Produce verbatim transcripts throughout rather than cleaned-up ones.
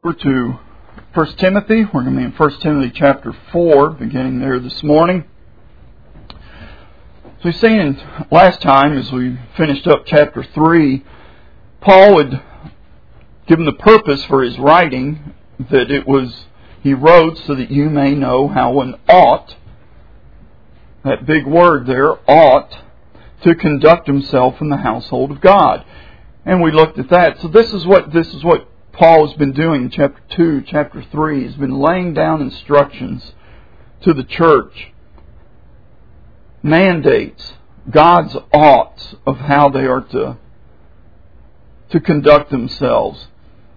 We're to First Timothy. We're going to be in First Timothy chapter four, beginning there this morning. So we've seen last time, as we finished up chapter three, Paul had given the purpose for his writing, that it was, he wrote so that you may know how one ought, that big word there, ought, to conduct himself in the household of God. And we looked at that. So this is what this is what Paul has been doing in chapter two, chapter three. He's been laying down instructions to the church. Mandates, God's oughts of how they are to, to conduct themselves.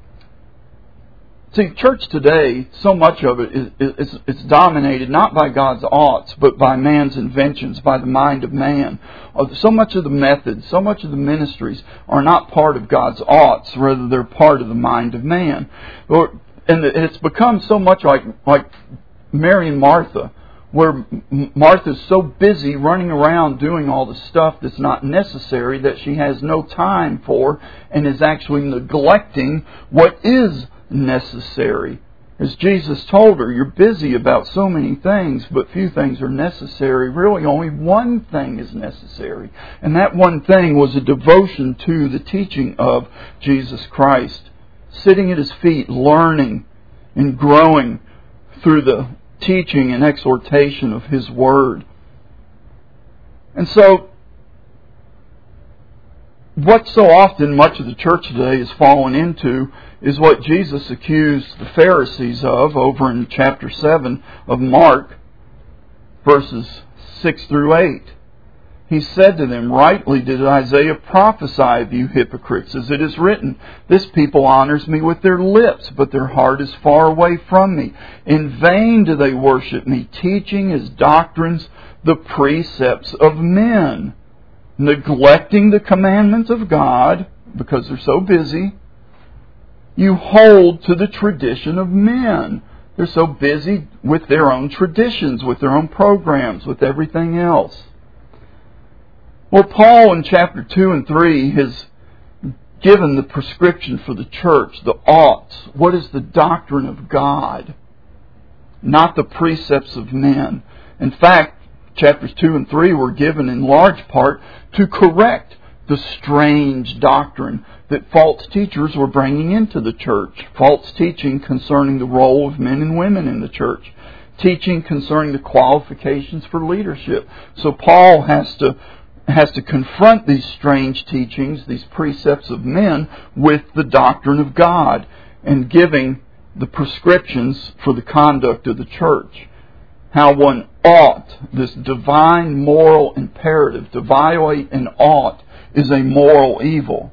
See, church today, so much of it is, is, is dominated not by God's oughts, but by man's inventions, by the mind of man. So much of the methods, so much of the ministries are not part of God's oughts, rather they're part of the mind of man. And it's become so much like, like Mary and Martha, where Martha's so busy running around doing all the stuff that's not necessary that she has no time for and is actually neglecting what is necessary. As Jesus told her, you're busy about so many things, but few things are necessary. Really, only one thing is necessary. And that one thing was a devotion to the teaching of Jesus Christ. Sitting at His feet, learning and growing through the teaching and exhortation of His Word. And so, what so often much of the church today has fallen into is what Jesus accused the Pharisees of over in chapter seven of Mark, verses six through eight. He said to them, rightly did Isaiah prophesy of you hypocrites, as it is written, this people honors me with their lips, but their heart is far away from me. In vain do they worship me, teaching as doctrines the precepts of men, neglecting the commandments of God, because they're so busy. You hold to the tradition of men. They're so busy with their own traditions, with their own programs, with everything else. Well, Paul in chapter two and three has given the prescription for the church, the oughts. What is the doctrine of God? Not the precepts of men. In fact, chapters two and three were given in large part to correct the strange doctrine that false teachers were bringing into the church. False teaching concerning the role of men and women in the church. Teaching concerning the qualifications for leadership. So Paul has to has to confront these strange teachings, these precepts of men, with the doctrine of God and giving the prescriptions for the conduct of the church. How one ought, this divine moral imperative, to violate an ought is a moral evil.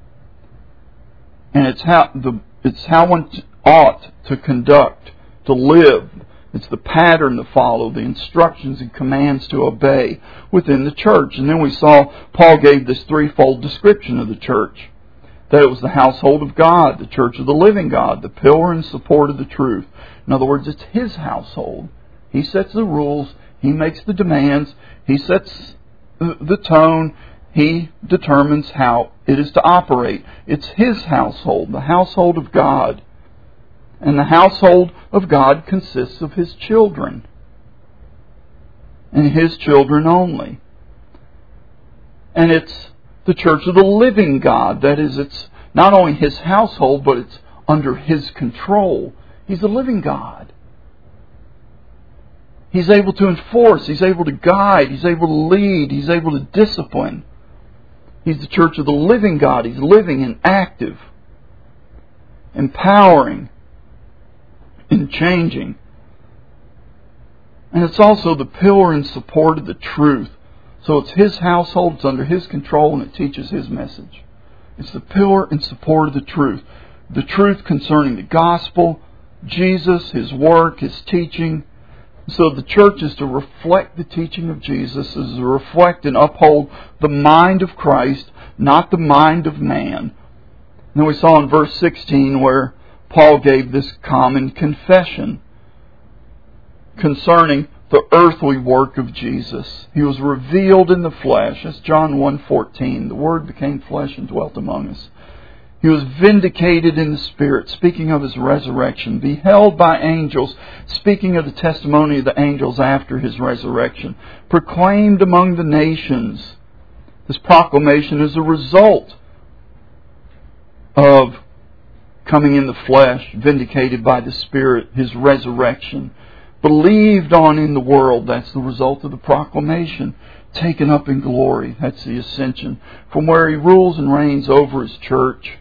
And it's how the it's how one ought to conduct, to live. It's the pattern to follow, the instructions and commands to obey within the church. And then we saw Paul gave this threefold description of the church. That it was the household of God, the church of the living God, the pillar and support of the truth. In other words, it's His household. He sets the rules. He makes the demands. He sets the tone. He determines how it is to operate. It's His household, the household of God. And the household of God consists of His children. And His children only. And it's the church of the living God. That is, it's not only His household, but it's under His control. He's a living God. He's able to enforce. He's able to guide. He's able to lead. He's able to discipline. He's the church of the living God. He's living and active, empowering and changing. And it's also the pillar and support of the truth. So it's His household, it's under His control, and it teaches His message. It's the pillar and support of the truth. The truth concerning the gospel, Jesus, His work, His teaching. So the church is to reflect the teaching of Jesus, is to reflect and uphold the mind of Christ, not the mind of man. And then we saw in verse sixteen where Paul gave this common confession concerning the earthly work of Jesus. He was revealed in the flesh. That's John one fourteen. The Word became flesh and dwelt among us. He was vindicated in the Spirit, speaking of His resurrection. Beheld by angels, speaking of the testimony of the angels after His resurrection. Proclaimed among the nations. This proclamation is a result of coming in the flesh, vindicated by the Spirit, His resurrection. Believed on in the world, that's the result of the proclamation. Taken up in glory, that's the ascension. From where He rules and reigns over His church.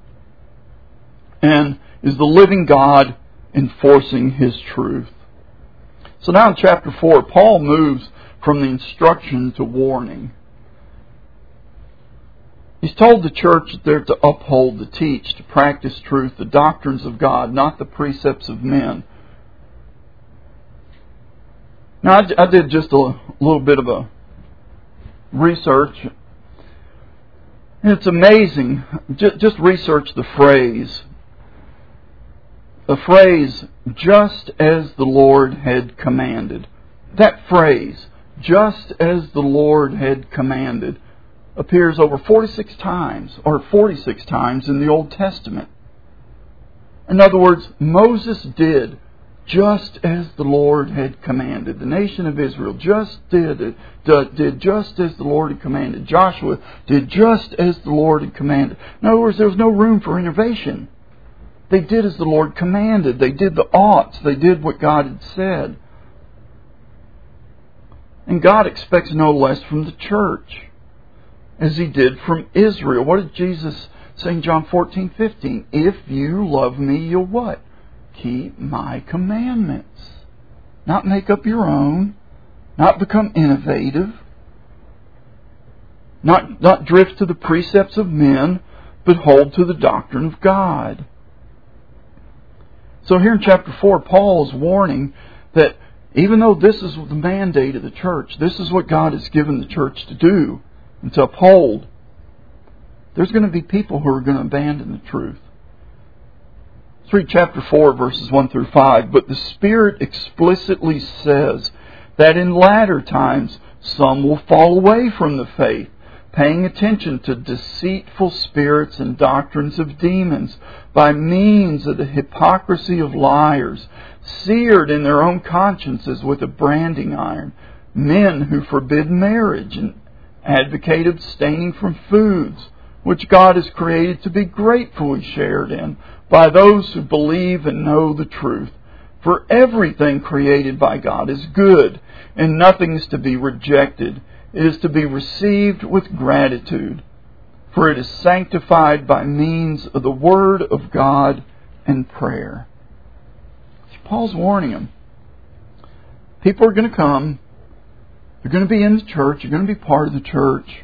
And is the living God enforcing His truth. So now in chapter four, Paul moves from the instruction to warning. He's told the church that they're to uphold, to teach, to practice truth, the doctrines of God, not the precepts of men. Now, I did just a little bit of a research. And it's amazing. Just research the phrase. The phrase, just as the Lord had commanded. That phrase, just as the Lord had commanded, appears over forty-six times, or forty-six times in the Old Testament. In other words, Moses did just as the Lord had commanded. The nation of Israel just did, did just as the Lord had commanded. Joshua did just as the Lord had commanded. In other words, there was no room for innovation. They did as the Lord commanded. They did the oughts. They did what God had said. And God expects no less from the church, as He did from Israel. What did Jesus say in John fourteen fifteen? If you love me, you'll what? Keep my commandments. Not make up your own. Not become innovative. Not, not drift to the precepts of men, but hold to the doctrine of God. So here in chapter four, Paul is warning that even though this is the mandate of the church, this is what God has given the church to do and to uphold, there's going to be people who are going to abandon the truth. Let's read chapter four, verses one through five. But the Spirit explicitly says that in latter times some will fall away from the faith, paying attention to deceitful spirits and doctrines of demons, by means of the hypocrisy of liars, seared in their own consciences with a branding iron, men who forbid marriage and advocate abstaining from foods which God has created to be gratefully shared in by those who believe and know the truth. For everything created by God is good, and nothing is to be rejected. It is to be received with gratitude, for it is sanctified by means of the Word of God and prayer. Paul's warning them. People are going to come. They're going to be in the church. You're going to be part of the church.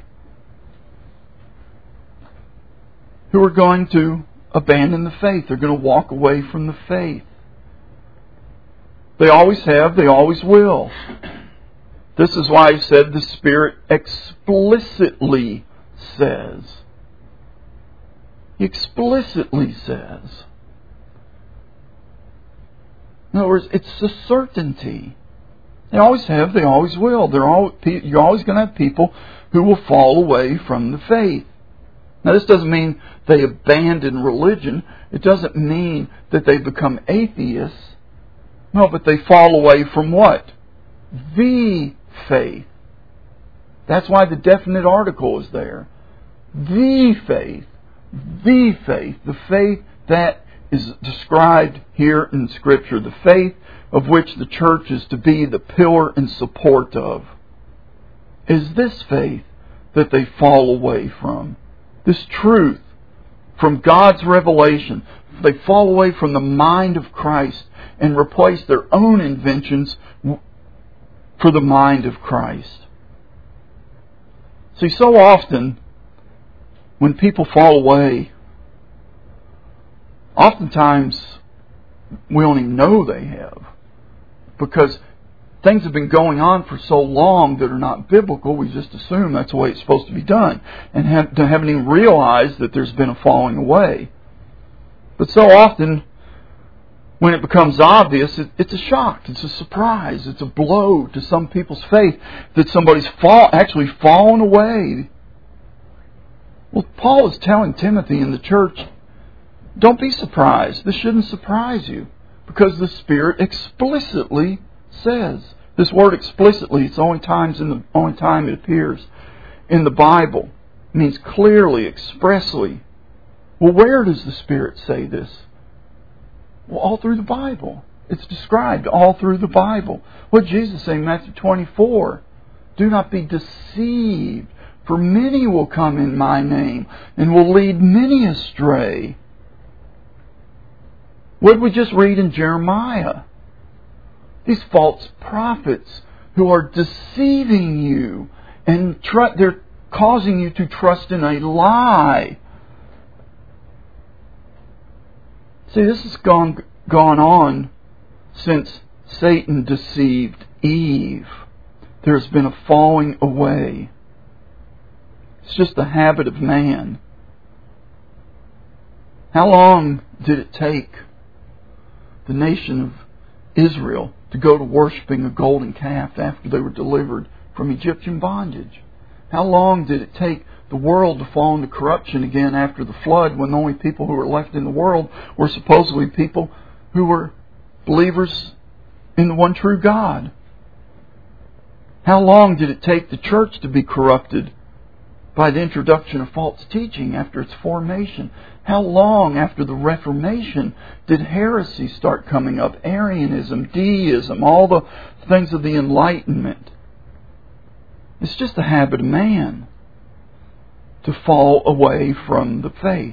Who are going to abandon the faith. They're going to walk away from the faith. They always have. They always will. This is why he said the Spirit explicitly says. He explicitly says. In other words, it's a certainty. They always have, they always will. They're all, you're always going to have people who will fall away from the faith. Now, this doesn't mean they abandon religion. It doesn't mean that they become atheists. No, but they fall away from what? The faith. That's why the definite article is there. The faith. The faith. The faith that is described here in Scripture. The faith of which the church is to be the pillar and support of. Is this faith that they fall away from. This truth from God's revelation. They fall away from the mind of Christ and replace their own inventions for the mind of Christ. See, so often when people fall away, oftentimes we don't even know they have, because things have been going on for so long that are not biblical. We just assume that's the way it's supposed to be done, and have, haven't even realized that there's been a falling away. But so often, when it becomes obvious, it, it's a shock, it's a surprise, it's a blow to some people's faith that somebody's fall, actually fallen away. Well, Paul is telling Timothy in the church, don't be surprised. This shouldn't surprise you. Because the Spirit explicitly says. This word explicitly, it's the only times in the only time it appears in the Bible. It means clearly, expressly. Well, where does the Spirit say this? Well, all through the Bible. It's described all through the Bible. What did Jesus say in Matthew twenty-four? Do not be deceived, for many will come in my name and will lead many astray. What did we just read in Jeremiah? These false prophets who are deceiving you and tr- they're causing you to trust in a lie. See, this has gone, gone on since Satan deceived Eve. There's been a falling away. It's just the habit of man. How long did it take the nation of Israel to go to worshiping a golden calf after they were delivered from Egyptian bondage? How long did it take the world to fall into corruption again after the flood, when the only people who were left in the world were supposedly people who were believers in the one true God? How long did it take the church to be corrupted by the introduction of false teaching after its formation? How long after the Reformation did heresy start coming up? Arianism, deism, all the things of the Enlightenment. It's just a habit of man to fall away from the faith.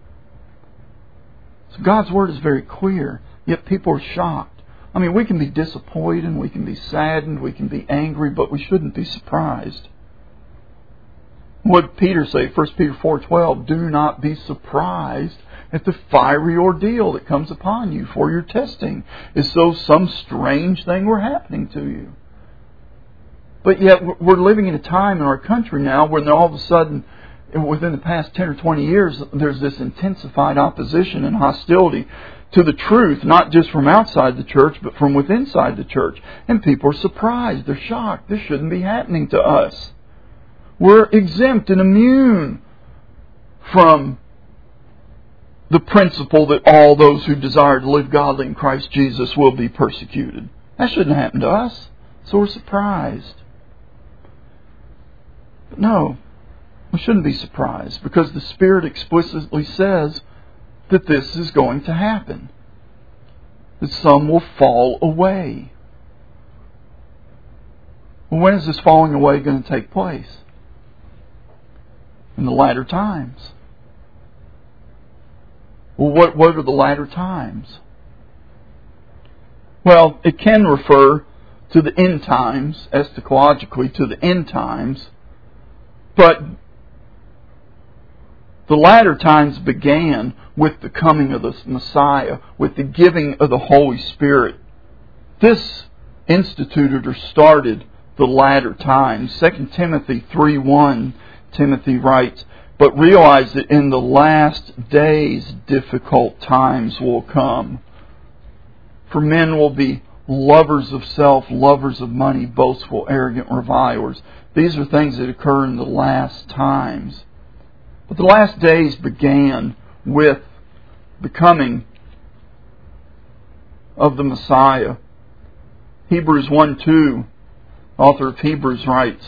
So God's Word is very clear, yet people are shocked. I mean, we can be disappointed, we can be saddened, we can be angry, but we shouldn't be surprised. What did Peter say? First Peter four twelve, do not be surprised at the fiery ordeal that comes upon you for your testing, as though some strange thing were happening to you. But yet we're living in a time in our country now when all of a sudden, within the past ten or twenty years, there's this intensified opposition and hostility to the truth, not just from outside the church, but from within inside the church. And people are surprised. They're shocked. This shouldn't be happening to us. We're exempt and immune from the principle that all those who desire to live godly in Christ Jesus will be persecuted. That shouldn't happen to us. So we're surprised. But no, we shouldn't be surprised, because the Spirit explicitly says that this is going to happen. That some will fall away. Well, when is this falling away going to take place? In the latter times. Well, what, what are the latter times? Well, it can refer to the end times, eschatologically to the end times, but the latter times began with the coming of the Messiah, with the giving of the Holy Spirit. This instituted or started the latter times. Second Timothy three one, Timothy writes, but realize that in the last days difficult times will come. For men will be lovers of self, lovers of money, boastful, arrogant, revilers. These are things that occur in the last times. But the last days began with the coming of the Messiah. Hebrews one two, author of Hebrews writes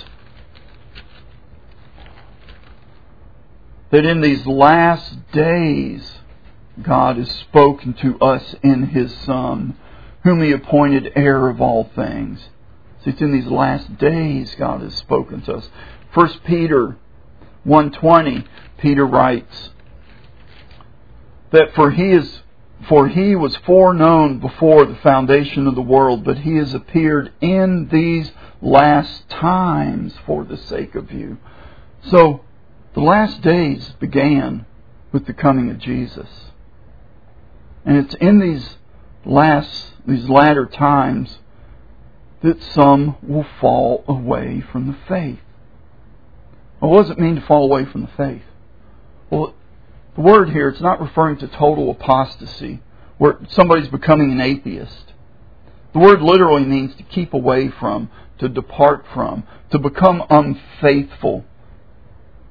that in these last days God has spoken to us in His Son, whom He appointed heir of all things. See, it's in these last days God has spoken to us. First Peter one twenty, Peter writes that for he is for he was foreknown before the foundation of the world, but he has appeared in these last times for the sake of you. So the last days began with the coming of Jesus. And it's in these last these latter times that some will fall away from the faith. Well, what does it mean to fall away from the faith? Well, the word here, it's not referring to total apostasy, where somebody's becoming an atheist. The word literally means to keep away from, to depart from, to become unfaithful,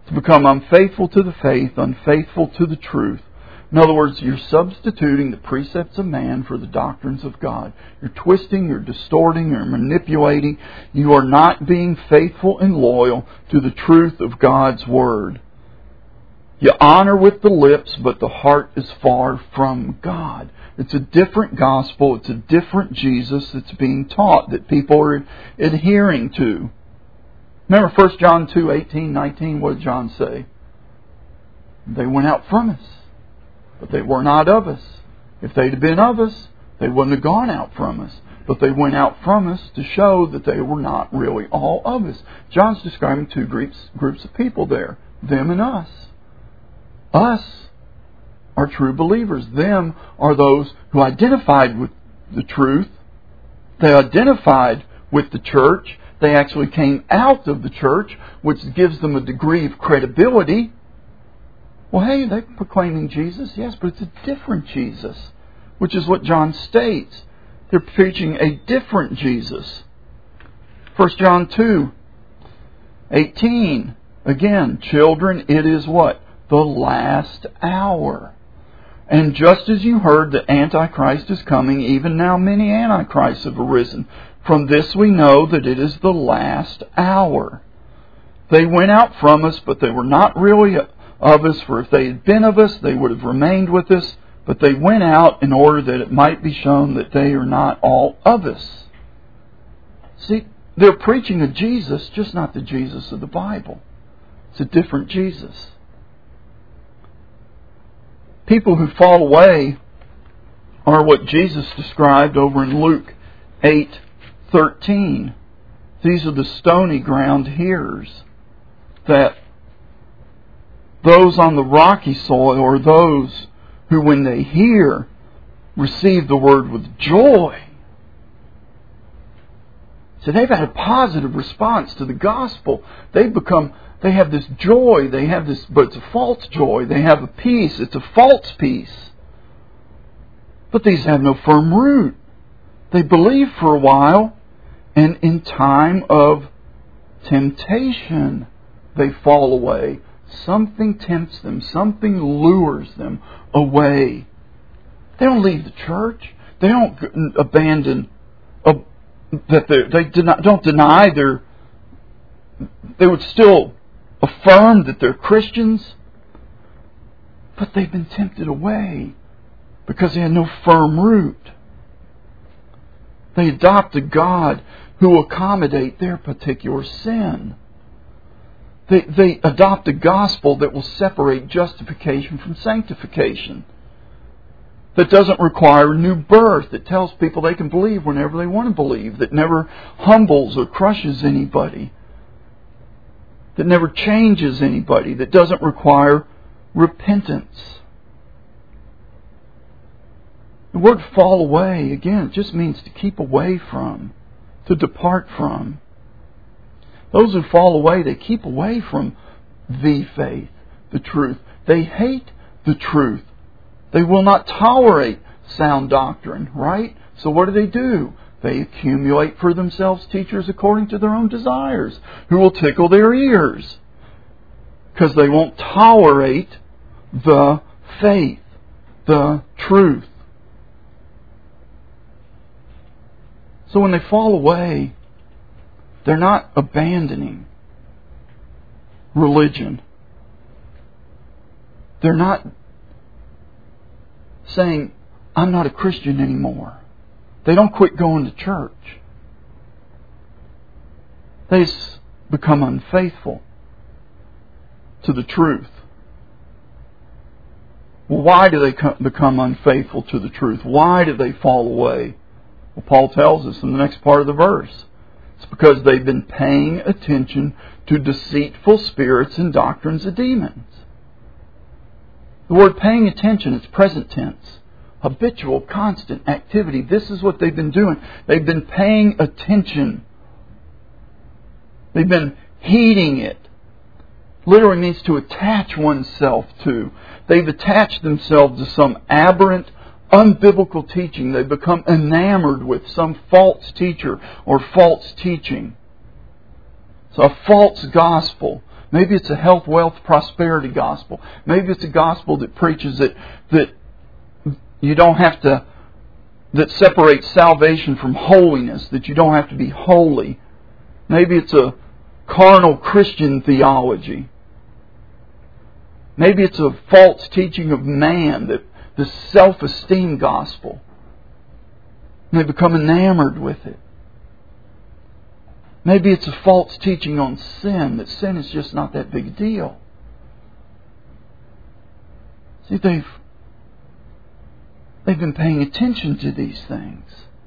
to become unfaithful to the faith, unfaithful to the truth. In other words, you're substituting the precepts of man for the doctrines of God. You're twisting, you're distorting, you're manipulating. You are not being faithful and loyal to the truth of God's Word. You honor with the lips, but the heart is far from God. It's a different gospel. It's a different Jesus that's being taught, that people are adhering to. Remember First John two, eighteen, nineteen, what did John say? They went out from us, but they were not of us. If they'd have been of us, they wouldn't have gone out from us. But they went out from us to show that they were not really all of us. John's describing two groups, groups of people there, them and us. Us are true believers. Them are those who identified with the truth. They identified with the church. They actually came out of the church, which gives them a degree of credibility. Well, hey, they're proclaiming Jesus, yes, but it's a different Jesus, which is what John states. They're preaching a different Jesus. First John two, eighteen. Again, children, it is what? The last hour. And just as you heard that Antichrist is coming, even now many Antichrists have arisen. From this we know that it is the last hour. They went out from us, but they were not really of us, for if they had been of us, they would have remained with us. But they went out in order that it might be shown that they are not all of us. See, they're preaching a Jesus, just not the Jesus of the Bible. It's a different Jesus. People who fall away are what Jesus described over in Luke eight thirteen. These are the stony ground hearers. That those on the rocky soil are those who, when they hear, receive the word with joy. So they've had a positive response to the gospel. They've become, they have this joy, they have this, but it's a false joy. They have a peace, it's a false peace. But these have no firm root. They believe for a while, and in time of temptation, they fall away. Something tempts them. Something lures them away. They don't leave the church. They don't abandon. Uh, that they, they deny, don't deny their. They would still affirm that they're Christians, but they've been tempted away because they had no firm root. They adopt a God who will accommodate their particular sin. They, they adopt a gospel that will separate justification from sanctification. That doesn't require a new birth. That tells people they can believe whenever they want to believe. That never humbles or crushes anybody. That never changes anybody. That doesn't require repentance. The word fall away, again, it just means to keep away from. To depart from. Those who fall away, they keep away from the faith, the truth. They hate the truth. They will not tolerate sound doctrine, right? So what do they do? They accumulate for themselves teachers according to their own desires, who will tickle their ears, because they won't tolerate the faith, the truth. So when they fall away, they're not abandoning religion. They're not saying, I'm not a Christian anymore. They don't quit going to church. They become unfaithful to the truth. Well, why do they become unfaithful to the truth? Why do they fall away? Well, Paul tells us in the next part of the verse. It's because they've been paying attention to deceitful spirits and doctrines of demons. The word paying attention, it's present tense. Habitual, constant activity. This is what they've been doing. They've been paying attention. They've been heeding it. Literally means to attach oneself to. They've attached themselves to some aberrant, unbiblical teaching. They become enamored with some false teacher or false teaching. So a false gospel. Maybe it's a health, wealth, prosperity gospel. Maybe it's a gospel that preaches that, that you don't have to, that separates salvation from holiness, that you don't have to be holy. Maybe it's a carnal Christian theology. Maybe it's a false teaching of man, that the self-esteem gospel. And they become enamored with it. Maybe it's a false teaching on sin, that sin is just not that big a deal. See, they've, they've been paying attention to these things.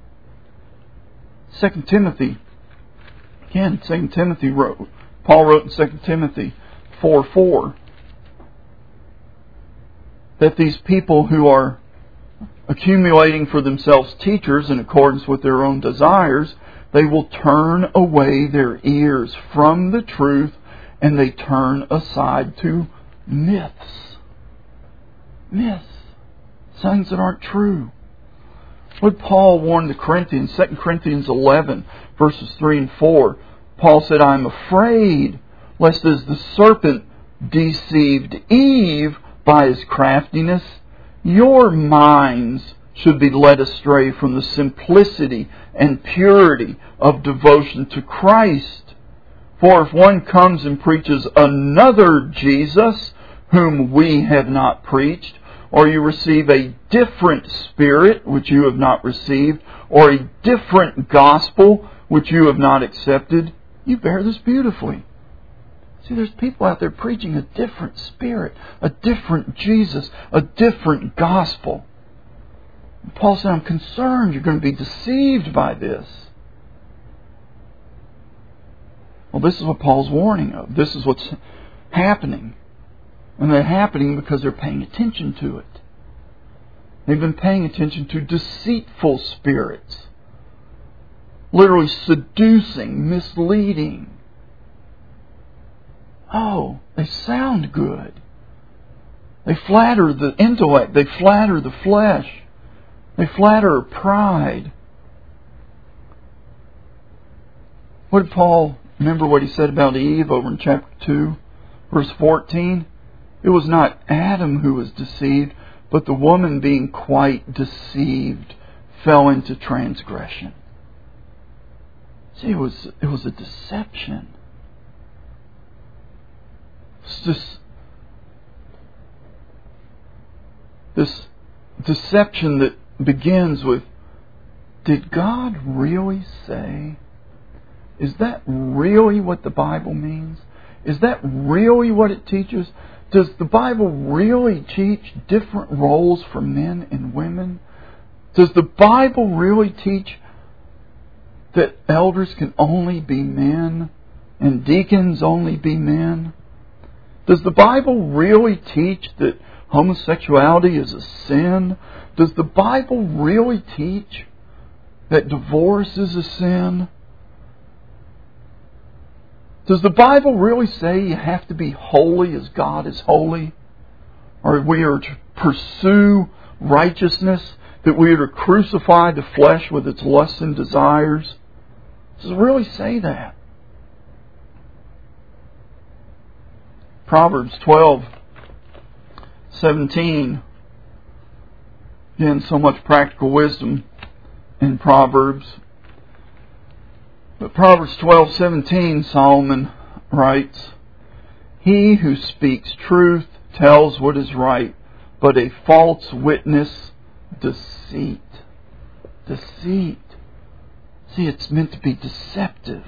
Second Timothy, again, Second Timothy wrote, Paul wrote in Second Timothy four four, that these people who are accumulating for themselves teachers in accordance with their own desires, they will turn away their ears from the truth and they turn aside to myths. Myths. Things that aren't true. What Paul warned the Corinthians, Second Corinthians eleven, verses three and four, Paul said, I am afraid lest as the serpent deceived Eve by his craftiness, your minds should be led astray from the simplicity and purity of devotion to Christ. For if one comes and preaches another Jesus, whom we have not preached, or you receive a different spirit which you have not received, or a different gospel which you have not accepted, you bear this beautifully. See, there's people out there preaching a different spirit, a different Jesus, a different gospel. Paul said, I'm concerned you're going to be deceived by this. Well, this is what Paul's warning of. This is what's happening. And they're happening because they're paying attention to it. They've been paying attention to deceitful spirits. Literally seducing, misleading. Oh, they sound good. They flatter the intellect. They flatter the flesh. They flatter pride. What did Paul, remember what he said about Eve over in chapter two, verse fourteen? It was not Adam who was deceived, but the woman being quite deceived fell into transgression. See, it was, it was a deception. It's this, this deception that begins with, did God really say? Is that really what the Bible means? Is that really what it teaches? Does the Bible really teach different roles for men and women? Does the Bible really teach that elders can only be men and deacons only be men? Does the Bible really teach that homosexuality is a sin? Does the Bible really teach that divorce is a sin? Does the Bible really say you have to be holy as God is holy? Or we are to pursue righteousness, that we are to crucify the flesh with its lusts and desires? Does it really say that? Proverbs twelve seventeen. Again, so much practical wisdom in Proverbs. But Proverbs twelve seventeen, Solomon writes, he who speaks truth tells what is right, but a false witness, deceit. Deceit. See, it's meant to be deceptive.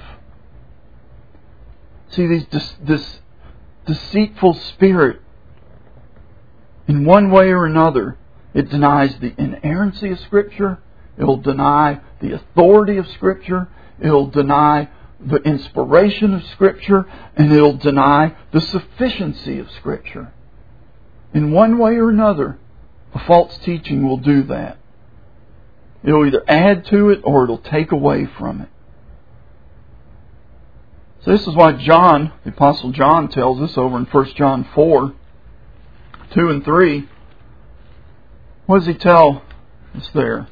See, these, this, this deceitful spirit, in one way or another, it denies the inerrancy of Scripture. It will deny the authority of Scripture. It will deny the inspiration of Scripture. And it will deny the sufficiency of Scripture. In one way or another, a false teaching will do that. It will either add to it or it will take away from it. So this is why John, the Apostle John, tells us over in First John four, two and three. What does he tell us there?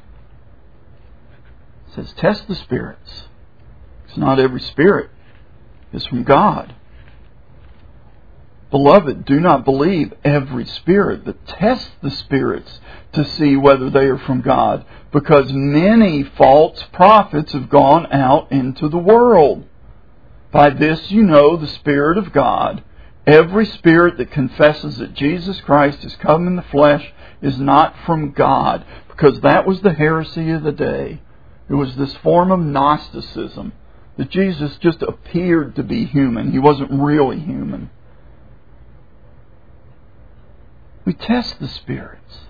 It says, test the spirits. It's not every spirit is from God. Beloved, do not believe every spirit, but test the spirits to see whether they are from God, because many false prophets have gone out into the world. By this you know the Spirit of God. Every spirit that confesses that Jesus Christ has come in the flesh is not from God, because that was the heresy of the day. It was this form of Gnosticism, that Jesus just appeared to be human. He wasn't really human. We test the spirits.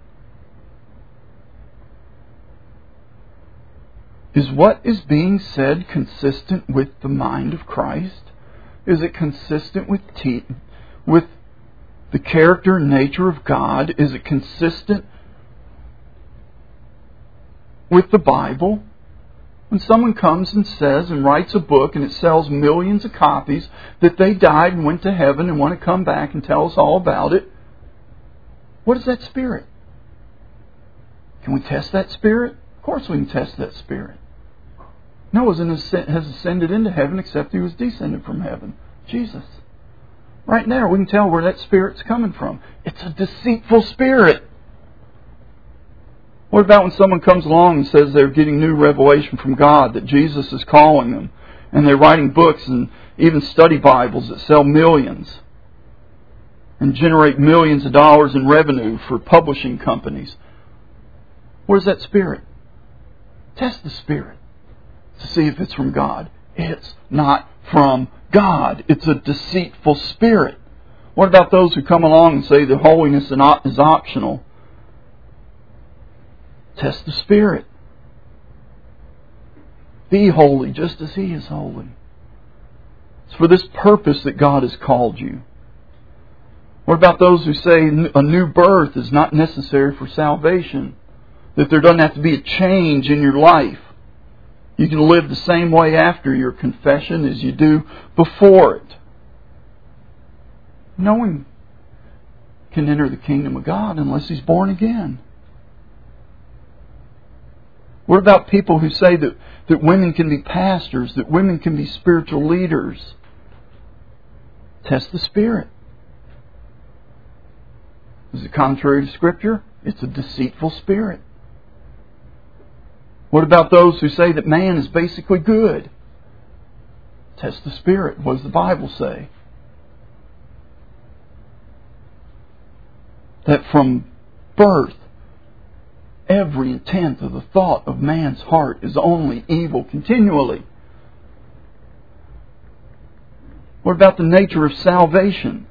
Is what is being said consistent with the mind of Christ? Is it consistent with te- with the character and nature of God? Is it consistent with the Bible? When someone comes and says and writes a book and it sells millions of copies that they died and went to heaven and want to come back and tell us all about it, what is that spirit? Can we test that spirit? Of course we can test that spirit. No one has ascended into heaven except he was descended from heaven. Jesus. Right now we can tell where that spirit's coming from. It's a deceitful spirit. What about when someone comes along and says they're getting new revelation from God, that Jesus is calling them, and they're writing books and even study Bibles that sell millions and generate millions of dollars in revenue for publishing companies? Where's that spirit? Test the spirit to see if it's from God. It's not from God. It's a deceitful spirit. What about those who come along and say that holiness is optional? Test the spirit. Be holy just as He is holy. It's for this purpose that God has called you. What about those who say a new birth is not necessary for salvation? That there doesn't have to be a change in your life. You can live the same way after your confession as you do before it. No one can enter the kingdom of God unless he's born again. What about people who say that, that women can be pastors, that women can be spiritual leaders? Test the spirit. Is it contrary to Scripture? It's a deceitful spirit. What about those who say that man is basically good? Test the spirit. What does the Bible say? That from birth, every intent of the thought of man's heart is only evil continually. What about the nature of salvation?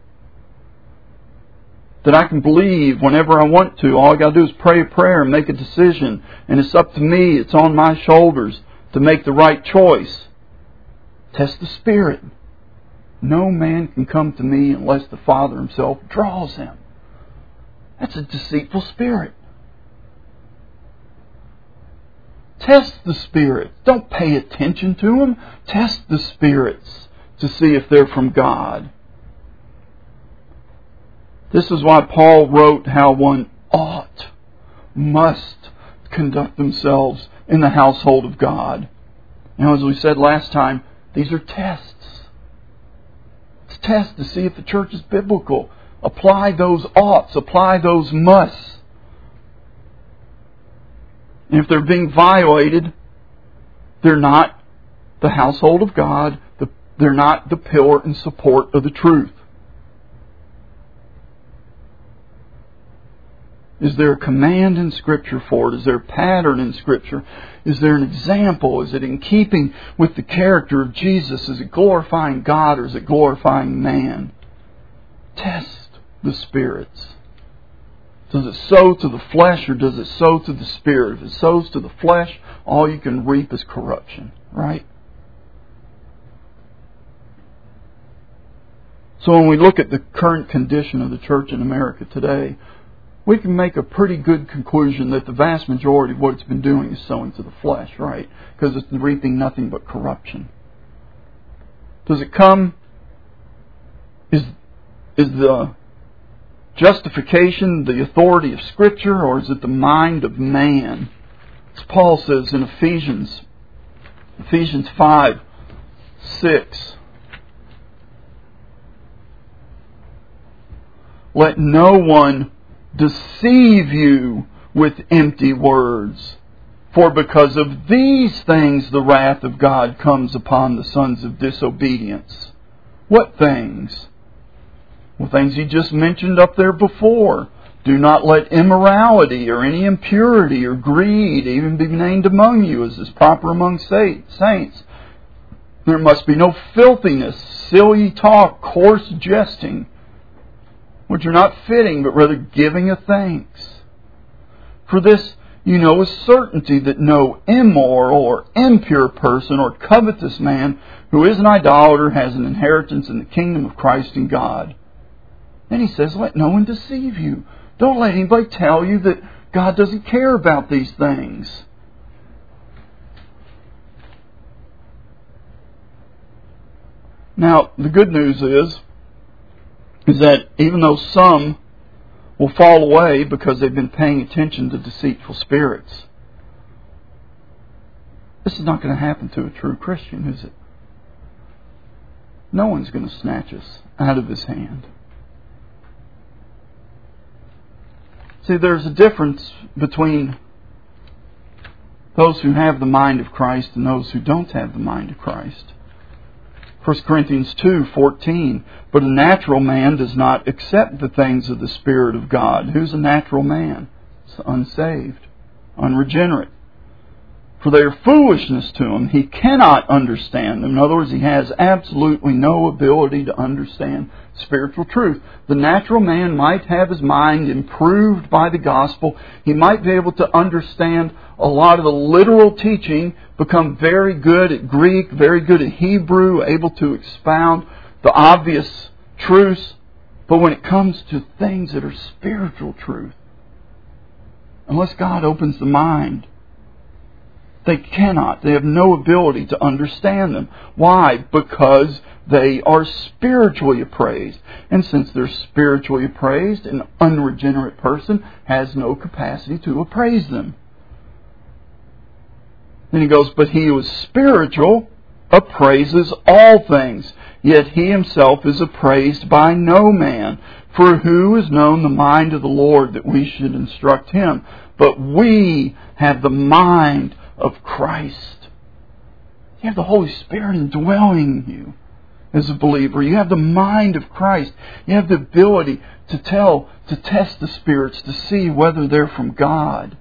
That I can believe whenever I want to. All I got to do is pray a prayer and make a decision. And it's up to me, it's on my shoulders to make the right choice. Test the spirit. No man can come to me unless the Father Himself draws him. That's a deceitful spirit. Test the spirits. Don't pay attention to them. Test the spirits to see if they're from God. This is why Paul wrote how one ought, must conduct themselves in the household of God. Now, as we said last time, these are tests. It's tests to see if the church is biblical. Apply those oughts. Apply those musts. And if they're being violated, they're not the household of God. They're not the pillar and support of the truth. Is there a command in Scripture for it? Is there a pattern in Scripture? Is there an example? Is it in keeping with the character of Jesus? Is it glorifying God or is it glorifying man? Test the spirits. Does it sow to the flesh or does it sow to the spirit? If it sows to the flesh, all you can reap is corruption, right? So when we look at the current condition of the church in America today, we can make a pretty good conclusion that the vast majority of what it's been doing is sowing to the flesh, right? Because it's reaping nothing but corruption. Does it come... Is, is the justification the authority of Scripture, or is it the mind of man? As Paul says in Ephesians, Ephesians five, six. let no one deceive you with empty words. For because of these things the wrath of God comes upon the sons of disobedience. What things? Well, things he just mentioned up there before. Do not let immorality or any impurity or greed even be named among you, as is proper among saints. There must be no filthiness, silly talk, coarse jesting, which are not fitting, but rather giving of thanks. For this you know with certainty that no immoral or impure person or covetous man who is an idolater has an inheritance in the kingdom of Christ and God. Then he says, let no one deceive you. Don't let anybody tell you that God doesn't care about these things. Now, the good news is, is that even though some will fall away because they've been paying attention to deceitful spirits, this is not going to happen to a true Christian, is it? No one's going to snatch us out of His hand. See, there's a difference between those who have the mind of Christ and those who don't have the mind of Christ. First Corinthians two fourteen, but a natural man does not accept the things of the Spirit of God. Who's a natural man? It's unsaved, unregenerate. For they are foolishness to him. He cannot understand them. In other words, he has absolutely no ability to understand spiritual truth. The natural man might have his mind improved by the gospel. He might be able to understand a lot of the literal teaching, become very good at Greek, very good at Hebrew, able to expound the obvious truths. But when it comes to things that are spiritual truth, unless God opens the mind, they cannot. They have no ability to understand them. Why? Because they are spiritually appraised. And since they're spiritually appraised, an unregenerate person has no capacity to appraise them. Then he goes, but he who is spiritual appraises all things, yet he himself is appraised by no man. For who has known the mind of the Lord that we should instruct him? But we have the mind of Christ. You have the Holy Spirit indwelling you as a believer. You have the mind of Christ. You have the ability to tell, to test the spirits, to see whether they're from God.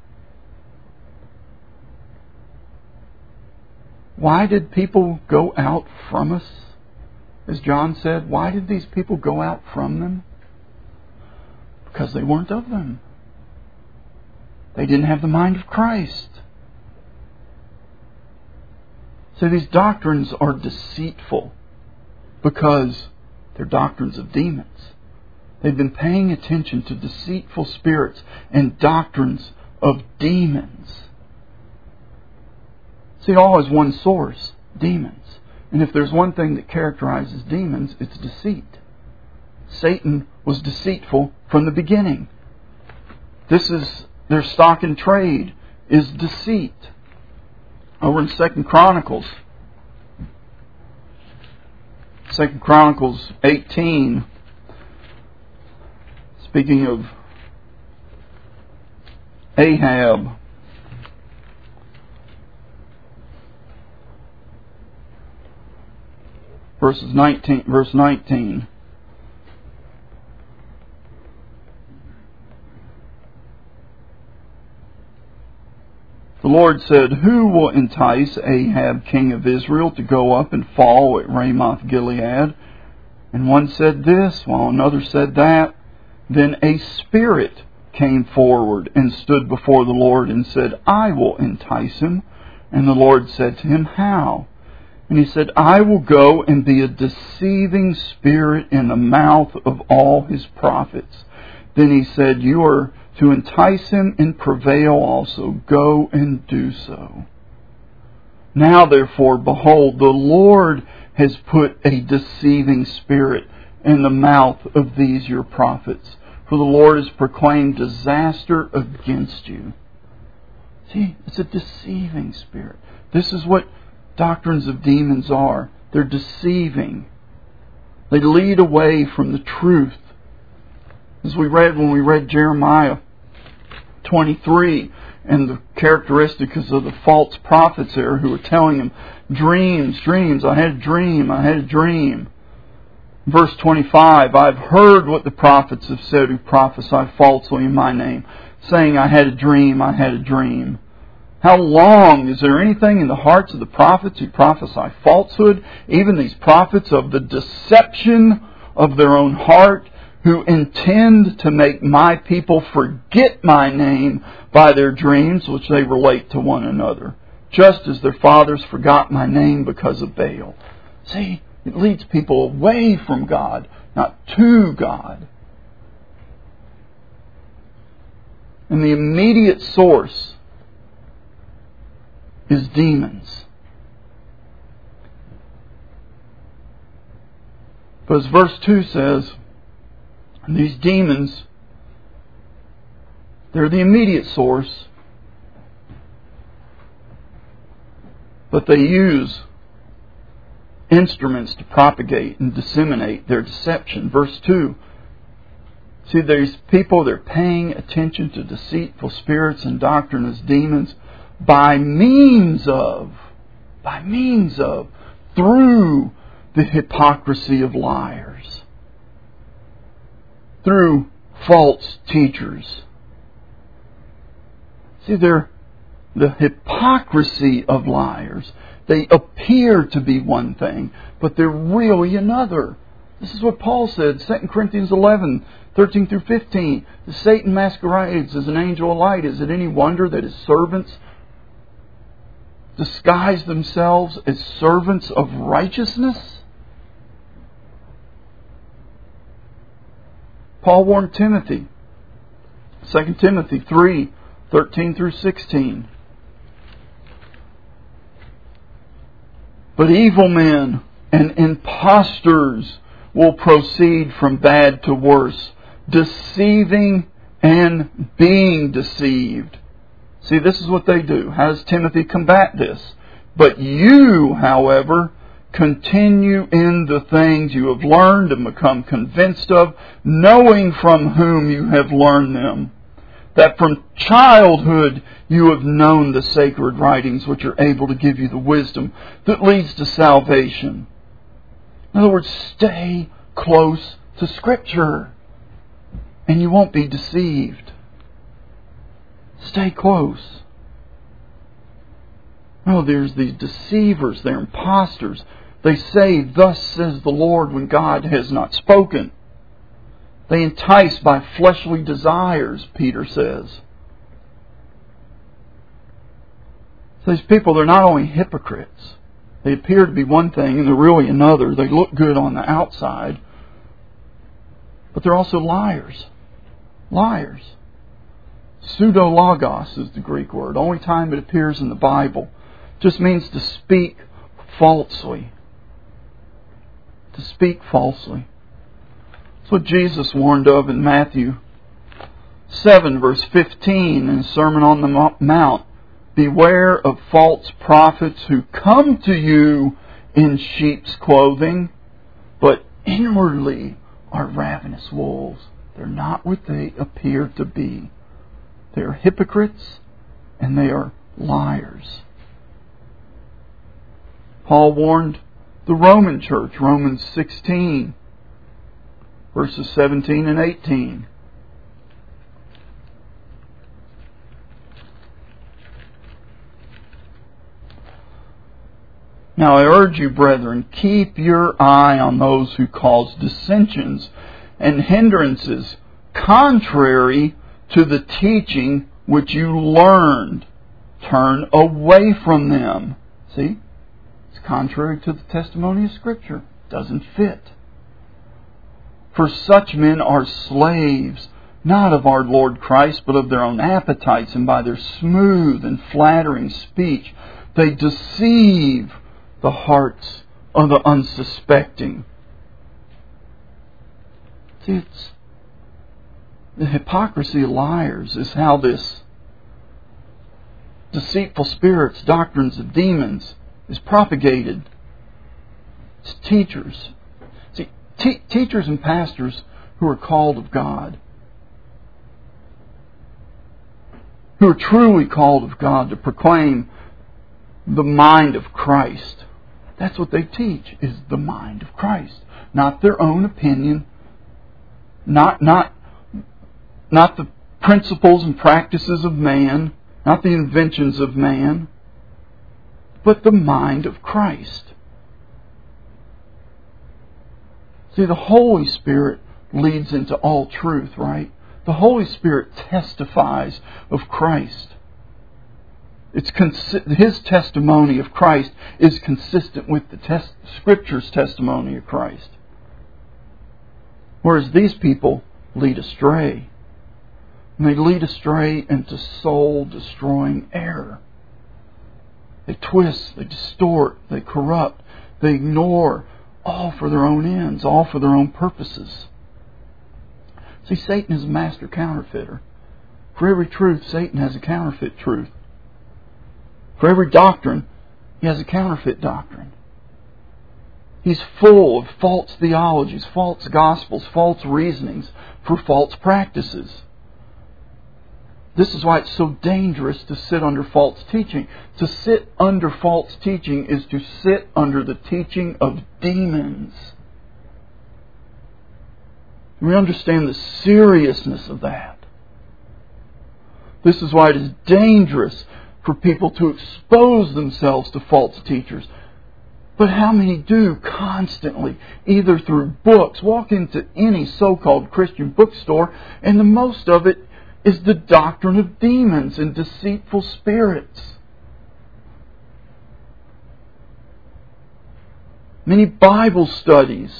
Why did people go out from us? As John said, why did these people go out from them? Because they weren't of them. They didn't have the mind of Christ. So these doctrines are deceitful because they're doctrines of demons. They've been paying attention to deceitful spirits and doctrines of demons. See, it all has one source, demons. And if there's one thing that characterizes demons, it's deceit. Satan was deceitful from the beginning. This is their stock in trade, is deceit. Over in Second Chronicles, Second Chronicles eighteen, speaking of Ahab, verses nineteen, verse nineteen. The Lord said, who will entice Ahab, king of Israel, to go up and fall at Ramoth Gilead? And one said this, while another said that. Then a spirit came forward and stood before the Lord and said, I will entice him. And the Lord said to him, how? And he said, I will go and be a deceiving spirit in the mouth of all his prophets. Then he said, you are to entice him and prevail also. Go and do so. Now therefore, behold, the Lord has put a deceiving spirit in the mouth of these your prophets. For the Lord has proclaimed disaster against you. See, it's a deceiving spirit. This is what doctrines of demons are. They're deceiving. They lead away from the truth. As we read when we read Jeremiah twenty-three, and the characteristics of the false prophets there who were telling him, dreams, dreams, I had a dream, I had a dream. Verse twenty-five, I've heard what the prophets have said who prophesy falsely in my name, saying, I had a dream, I had a dream. How long? Is there anything in the hearts of the prophets who prophesy falsehood? Even these prophets of the deception of their own heart, who intend to make my people forget my name by their dreams, which they relate to one another, just as their fathers forgot my name because of Baal. See, it leads people away from God, not to God. And the immediate source is demons. But as verse two says, these demons, they're the immediate source, but they use instruments to propagate and disseminate their deception. Verse two, see, there's people, they're paying attention to deceitful spirits and doctrine as demons by means of, by means of, through the hypocrisy of liars, through false teachers. See, they're the hypocrisy of liars. They appear to be one thing, but they're really another. This is what Paul said, Second Corinthians eleven, thirteen through fifteen. The Satan masquerades as an angel of light. Is it any wonder that his servants disguise themselves as servants of righteousness? Paul warned Timothy, Second Timothy three, thirteen through sixteen. But evil men and impostors will proceed from bad to worse, deceiving and being deceived. See, this is what they do. How does Timothy combat this? But you, however, continue in the things you have learned and become convinced of, knowing from whom you have learned them, that from childhood you have known the sacred writings, which are able to give you the wisdom that leads to salvation. In other words, stay close to Scripture, and you won't be deceived. Stay close. Oh, there's these deceivers, they're imposters. They say, thus says the Lord, when God has not spoken. They entice by fleshly desires, Peter says. So these people, they're not only hypocrites. They appear to be one thing and they're really another. They look good on the outside. But they're also liars. Liars. Pseudologos is the Greek word. Only time it appears in the Bible. Just means to speak falsely. To speak falsely. That's what Jesus warned of in Matthew seven, verse fifteen, in the Sermon on the Mount. Beware of false prophets who come to you in sheep's clothing, but inwardly are ravenous wolves. They're not what they appear to be. They are hypocrites and they are liars. Paul warned the Roman church, Romans sixteen, verses seventeen and eighteen. Now I urge you, brethren, keep your eye on those who cause dissensions and hindrances contrary to the teaching which you learned. Turn away from them. See? It's contrary to the testimony of Scripture. Doesn't fit. For such men are slaves, not of our Lord Christ, but of their own appetites, and by their smooth and flattering speech they deceive the hearts of the unsuspecting. See, it's the hypocrisy of liars is how this deceitful spirits, doctrines of demons, is propagated. It's teachers. See, te- teachers and pastors who are called of God, who are truly called of God to proclaim the mind of Christ. That's what they teach, is the mind of Christ. Not their own opinion, not, not, not the principles and practices of man, not the inventions of man, but the mind of Christ. See, the Holy Spirit leads into all truth, right? The Holy Spirit testifies of Christ. It's consi- His testimony of Christ is consistent with the tes- Scripture's testimony of Christ. Whereas these people lead astray. And they lead astray into soul-destroying error. They twist, they distort, they corrupt, they ignore, all for their own ends, all for their own purposes. See, Satan is a master counterfeiter. For every truth, Satan has a counterfeit truth. For every doctrine, he has a counterfeit doctrine. He's full of false theologies, false gospels, false reasonings for false practices. This is why it's so dangerous to sit under false teaching. To sit under false teaching is to sit under the teaching of demons. We understand the seriousness of that. This is why it is dangerous for people to expose themselves to false teachers. But how many do constantly, either through books, walk into any so-called Christian bookstore, and the most of it is the doctrine of demons and deceitful spirits. Many Bible studies,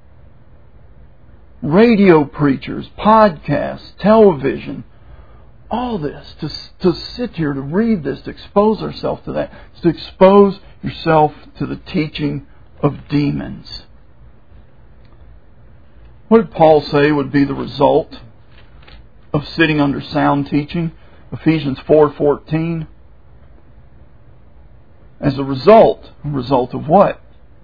radio preachers, podcasts, television, all this, to, to sit here, to read this, to expose ourselves to that, to expose yourself to the teaching of demons. What did Paul say would be the result of sitting under sound teaching? Ephesians four fourteen. As a result, a result of what?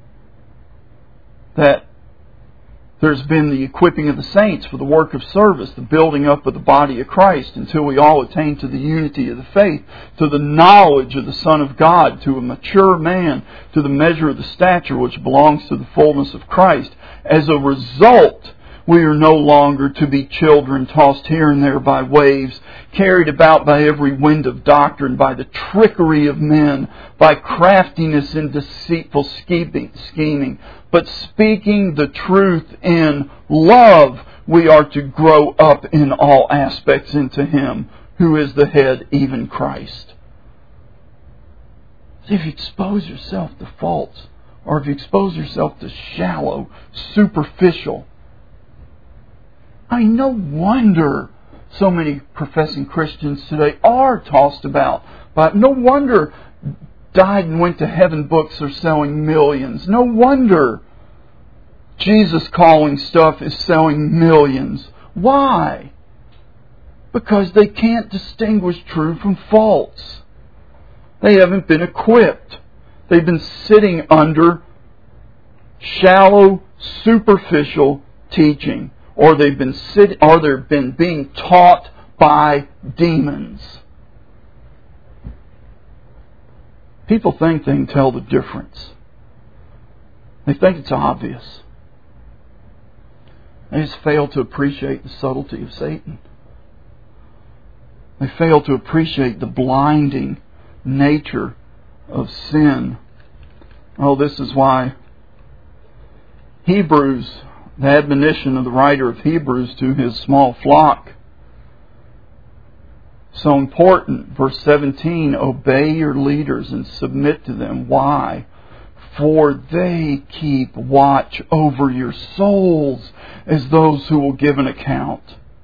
That there's been the equipping of the saints for the work of service, the building up of the body of Christ until we all attain to the unity of the faith, to the knowledge of the Son of God, to a mature man, to the measure of the stature which belongs to the fullness of Christ. As a result, we are no longer to be children tossed here and there by waves, carried about by every wind of doctrine, by the trickery of men, by craftiness and deceitful scheming. But speaking the truth in love, we are to grow up in all aspects into Him who is the head, even Christ. See, if you expose yourself to false, or if you expose yourself to shallow, superficial, I mean, no wonder so many professing Christians today are tossed about. But no wonder Died and Went to Heaven books are selling millions. No wonder Jesus Calling stuff is selling millions. Why? Because they can't distinguish true from false. They haven't been equipped. They've been sitting under shallow, superficial teaching. Or they've been sit, or they've been being taught by demons. People think they can tell the difference. They think it's obvious. They just fail to appreciate the subtlety of Satan. They fail to appreciate the blinding nature of sin. Oh, this is why Hebrews, the admonition of the writer of Hebrews to his small flock, so important. Verse seventeen, obey your leaders and submit to them. Why? For they keep watch over your souls as those who will give an account.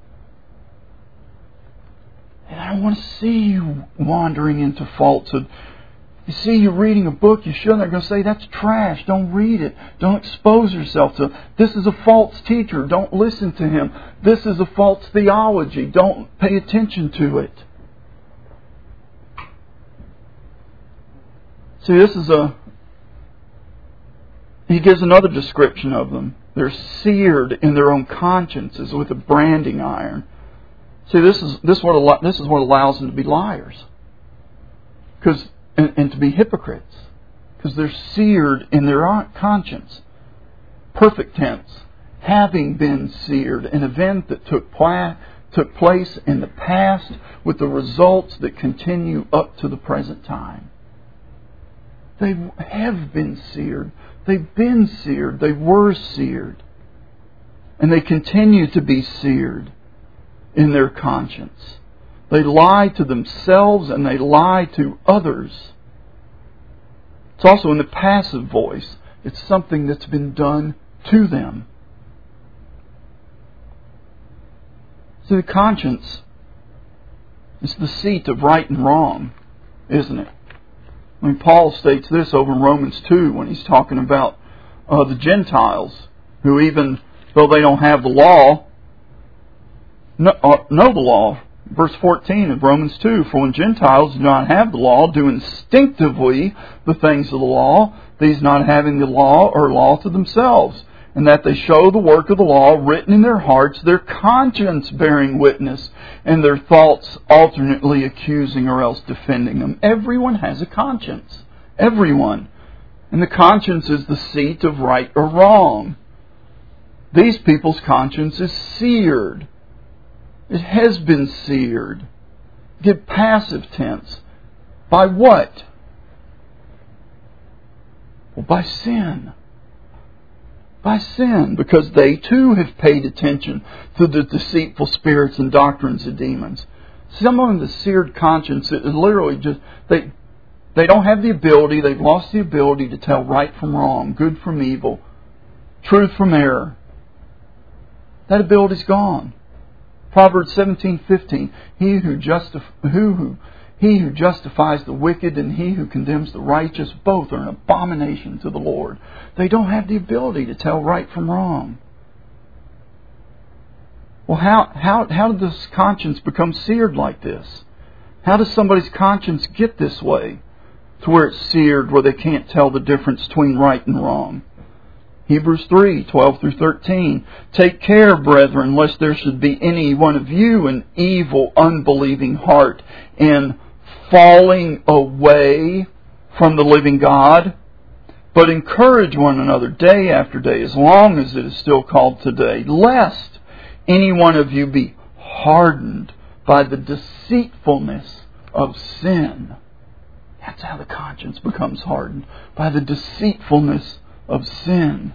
And I don't want to see you wandering into falsehood. You see, you're reading a book you shouldn't. They're going to say, that's trash. Don't read it. Don't expose yourself to it. This is a false teacher. Don't listen to him. This is a false theology. Don't pay attention to it. See, this is a... He gives another description of them. They're seared in their own consciences with a branding iron. See, this is this what this is what allows them to be liars, because and, and to be hypocrites, because they're seared in their conscience. Perfect tense, having been seared, an event that took place took place in the past, with the results that continue up to the present time. They have been seared. They've been seared. They were seared. And they continue to be seared in their conscience. They lie to themselves and they lie to others. It's also in the passive voice. It's something that's been done to them. So the conscience is the seat of right and wrong, isn't it? I mean, Paul states this over in Romans two when he's talking about uh, the Gentiles, who even though they don't have the law, know, uh, know the law. Verse fourteen of Romans two, for when Gentiles do not have the law, do instinctively the things of the law, these not having the law are law to themselves, and that they show the work of the law written in their hearts, their conscience bearing witness, and their thoughts alternately accusing or else defending them. Everyone has a conscience. Everyone. And the conscience is the seat of right or wrong. These people's conscience is seared. It has been seared. Give passive tense. By what? Well, by sin. By sin, because they too have paid attention to the deceitful spirits and doctrines of demons. Some of them, the seared conscience, is literally just, they, they don't have the ability, they've lost the ability to tell right from wrong, good from evil, truth from error. That ability's gone. Proverbs seventeen fifteen, he who, justif- who, who, he who justifies the wicked and he who condemns the righteous, both are an abomination to the Lord. They don't have the ability to tell right from wrong. Well, how, how, how did this conscience become seared like this? How does somebody's conscience get this way, to where it's seared, where they can't tell the difference between right and wrong? Hebrews three, twelve through thirteen. Take care, brethren, lest there should be any one of you an evil, unbelieving heart in falling away from the living God. But encourage one another day after day, as long as it is still called today, lest any one of you be hardened by the deceitfulness of sin. That's how the conscience becomes hardened, by the deceitfulness of sin.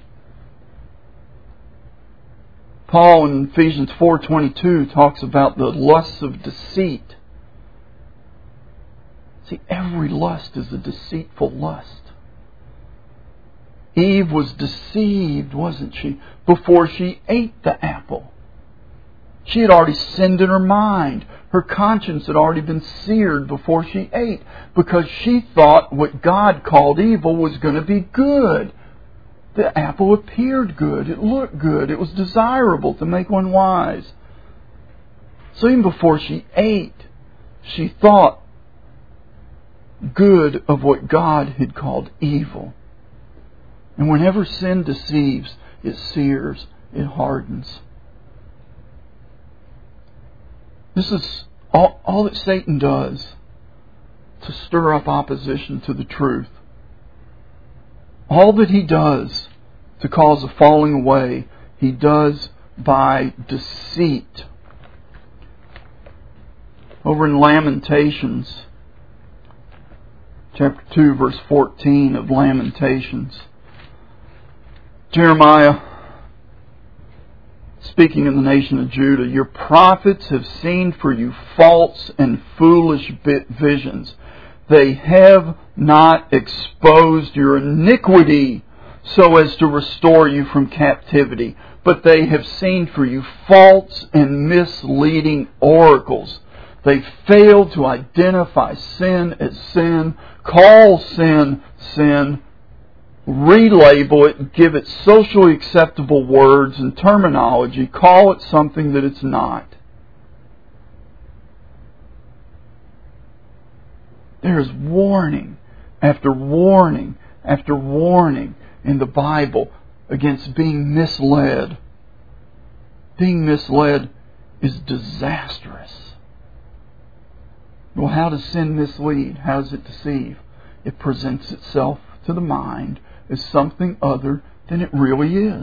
Paul in Ephesians four twenty-two talks about the lusts of deceit. See, every lust is a deceitful lust. Eve was deceived, wasn't she, before she ate the apple. She had already sinned in her mind. Her conscience had already been seared before she ate, because she thought what God called evil was going to be good. The apple appeared good. It looked good. It was desirable to make one wise. So even before she ate, she thought good of what God had called evil. And whenever sin deceives, it sears, it hardens. This is all, all that Satan does to stir up opposition to the truth. All that he does to cause a falling away, he does by deceit. Over in Lamentations, chapter two, verse fourteen of Lamentations, Jeremiah, speaking in the nation of Judah, your prophets have seen for you false and foolish visions. They have not exposed your iniquity so as to restore you from captivity, but they have seen for you false and misleading oracles. They fail to identify sin as sin, call sin sin, relabel it, give it socially acceptable words and terminology, call it something that it's not. There is warning after warning after warning in the Bible against being misled. Being misled is disastrous. Well, how does sin mislead? How does it deceive? It presents itself to the mind as something other than it really is.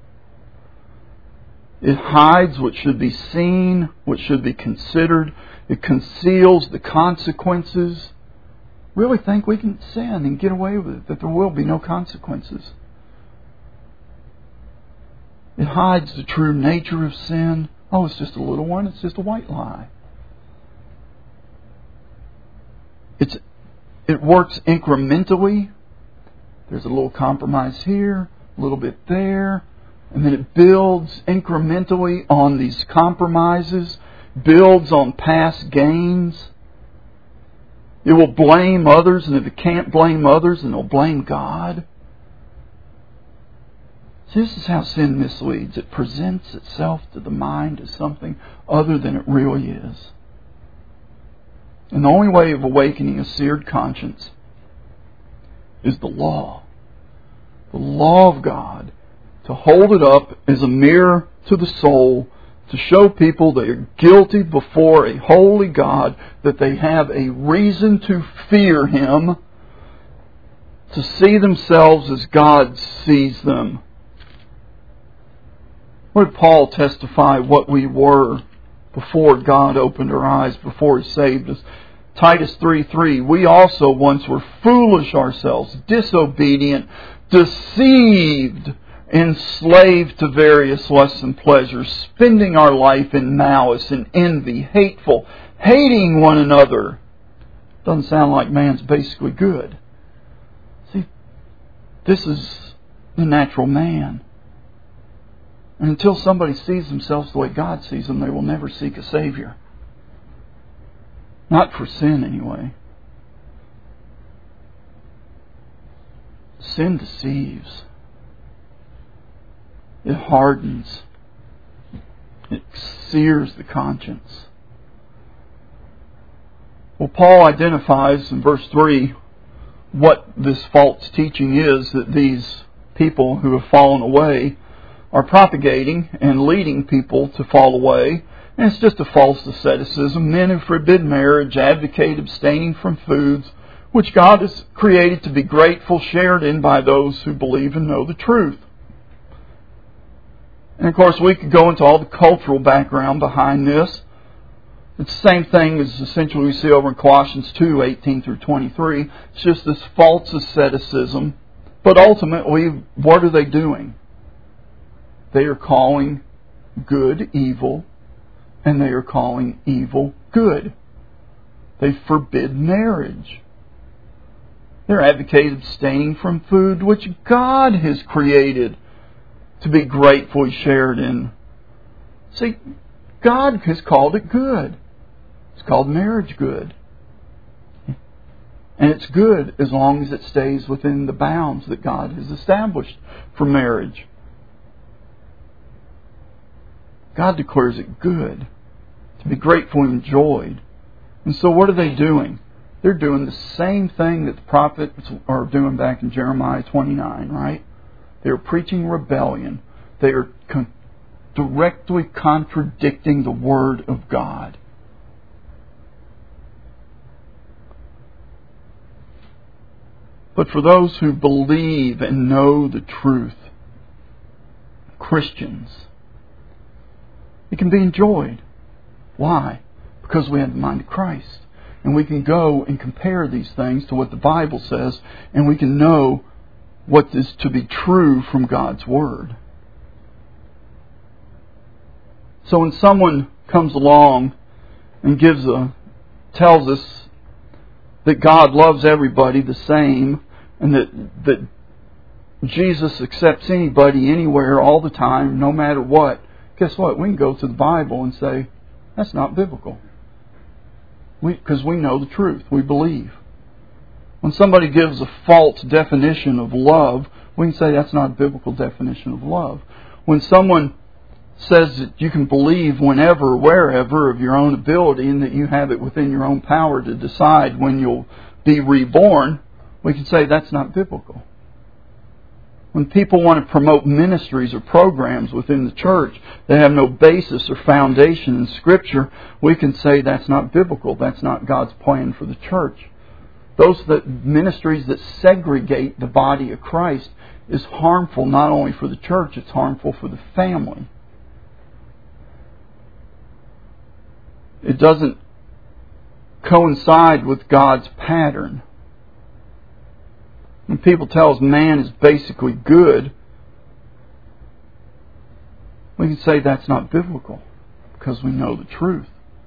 It hides what should be seen, what should be considered. It conceals the consequences. Really think we can sin and get away with it, that there will be no consequences. It hides the true nature of sin. Oh, it's just a little one. It's just a white lie. It's, it works incrementally. There's a little compromise here, a little bit there. And then it builds incrementally on these compromises, builds on past gains. It will blame others, and if it can't blame others, then it'll blame God. So this is how sin misleads. It presents itself to the mind as something other than it really is. And the only way of awakening a seared conscience is the law. The law of God. To hold it up as a mirror to the soul, to show people they are guilty before a holy God, that they have a reason to fear Him, to see themselves as God sees them. What did Paul testify what we were before God opened our eyes, before He saved us? Titus three three, we also once were foolish ourselves, disobedient, deceived, enslaved to various lusts and pleasures, spending our life in malice and envy, hateful, hating one another. Doesn't sound like man's basically good. See, this is the natural man. And until somebody sees themselves the way God sees them, they will never seek a Savior. Not for sin, anyway. Sin deceives. It hardens. It sears the conscience. Well, Paul identifies in verse three what this false teaching is that these people who have fallen away are propagating and leading people to fall away. And it's just a false asceticism. Men who forbid marriage, advocate abstaining from foods which God has created to be grateful, shared in by those who believe and know the truth. And of course, we could go into all the cultural background behind this. It's the same thing as essentially we see over in Colossians two, eighteen through twenty-three. It's just this false asceticism. But ultimately, what are they doing? They are calling good evil, and they are calling evil good. They forbid marriage. They're advocating abstaining from food which God has created to be gratefully shared in. See, God has called it good. It's called marriage good. And it's good as long as it stays within the bounds that God has established for marriage. God declares it good, to be gratefully enjoyed. And so what are they doing? They're doing the same thing that the prophets are doing back in Jeremiah twenty-nine, right? They're preaching rebellion. They are con- directly contradicting the Word of God. But for those who believe and know the truth, Christians, it can be enjoyed. Why? Because we have the mind of Christ. And we can go and compare these things to what the Bible says, and we can know what is to be true from God's Word. So when someone comes along and gives a, tells us that God loves everybody the same, and that that Jesus accepts anybody anywhere all the time, no matter what, guess what? We can go to the Bible and say, that's not biblical. Because we, we know the truth. We believe. When somebody gives a false definition of love, we can say that's not a biblical definition of love. When someone says that you can believe whenever, wherever of your own ability, and that you have it within your own power to decide when you'll be reborn, we can say that's not biblical. When people want to promote ministries or programs within the church that have no basis or foundation in Scripture, we can say that's not biblical. That's not God's plan for the church. Those that ministries that segregate the body of Christ is harmful not only for the church, it's harmful for the family. It doesn't coincide with God's pattern. When people tell us man is basically good, we can say that's not biblical because we know the truth.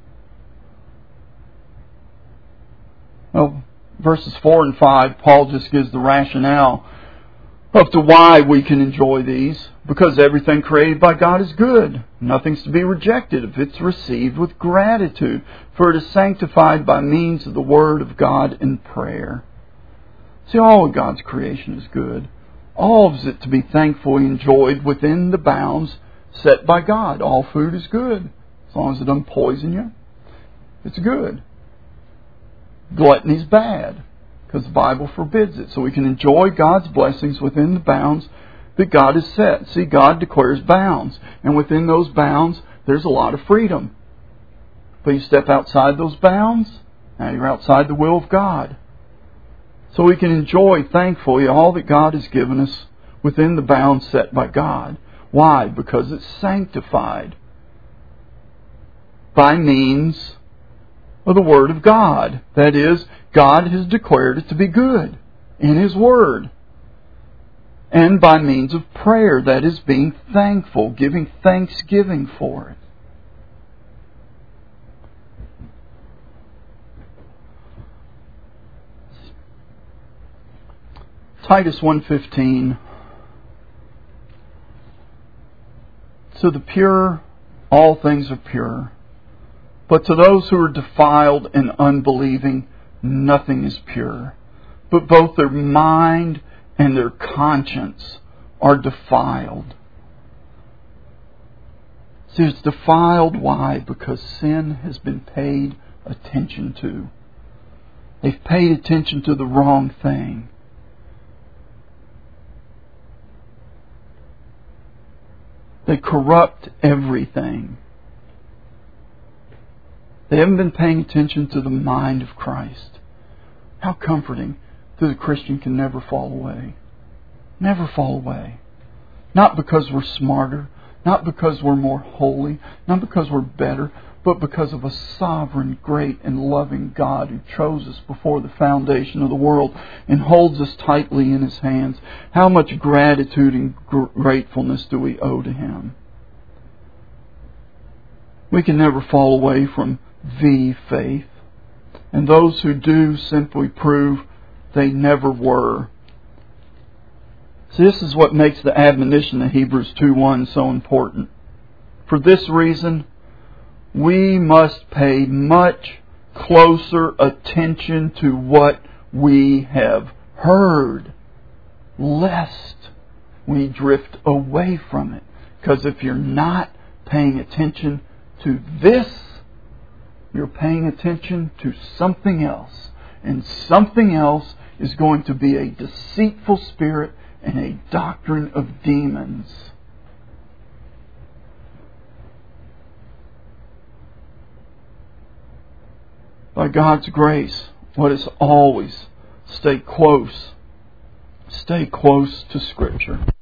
Well, verses four and five, Paul just gives the rationale of to why we can enjoy these. Because everything created by God is good. Nothing's to be rejected if it's received with gratitude, for it is sanctified by means of the Word of God in prayer. See, all of God's creation is good. All of it to be thankfully enjoyed within the bounds set by God. All food is good. As long as it doesn't poison you, it's good. Gluttony is bad, because the Bible forbids it. So we can enjoy God's blessings within the bounds that God has set. See, God declares bounds. And within those bounds, there's a lot of freedom. But you step outside those bounds, now you're outside the will of God. So we can enjoy, thankfully, all that God has given us within the bounds set by God. Why? Because it's sanctified by means of the Word of God. That is, God has declared it to be good in His Word. And by means of prayer, that is, being thankful, giving thanksgiving for it. Titus one fifteen. To the pure, all things are pure. But to those who are defiled and unbelieving, nothing is pure. But both their mind and their conscience are defiled. See, it's defiled. Why? Because sin has been paid attention to. They've paid attention to the wrong thing. They corrupt everything. They haven't been paying attention to the mind of Christ. How comforting that the Christian can never fall away. Never fall away. Not because we're smarter, not because we're more holy, not because we're better, but because of a sovereign, great, and loving God who chose us before the foundation of the world and holds us tightly in His hands. How much gratitude and gratefulness do we owe to Him? We can never fall away from the faith. And those who do simply prove they never were. See, this is what makes the admonition of Hebrews two one so important. For this reason, we must pay much closer attention to what we have heard, lest we drift away from it. Because if you're not paying attention to this, you're paying attention to something else. And something else is going to be a deceitful spirit and a doctrine of demons. By God's grace, let us always stay close. Stay close to Scripture.